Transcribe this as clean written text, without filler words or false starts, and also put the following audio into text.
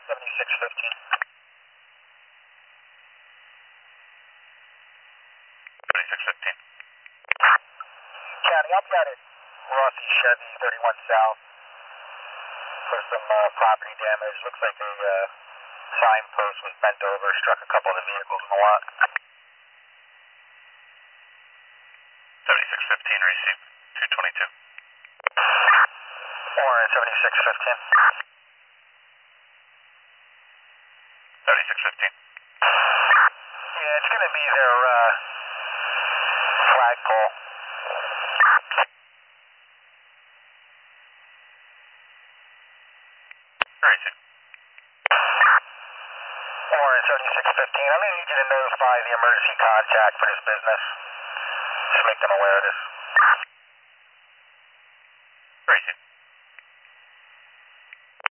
7615. 7615. County, I've got it. Rossi Chevy 31 South for some property damage. Looks like a signpost was bent over, struck a couple of the vehicles in the lot. 7615 received. 222. Or 7615. 7615. Yeah, it's going to be their flagpole. Received. Or 7615. I'm going to need you to notify the emergency contact for this business. Just make them aware of this.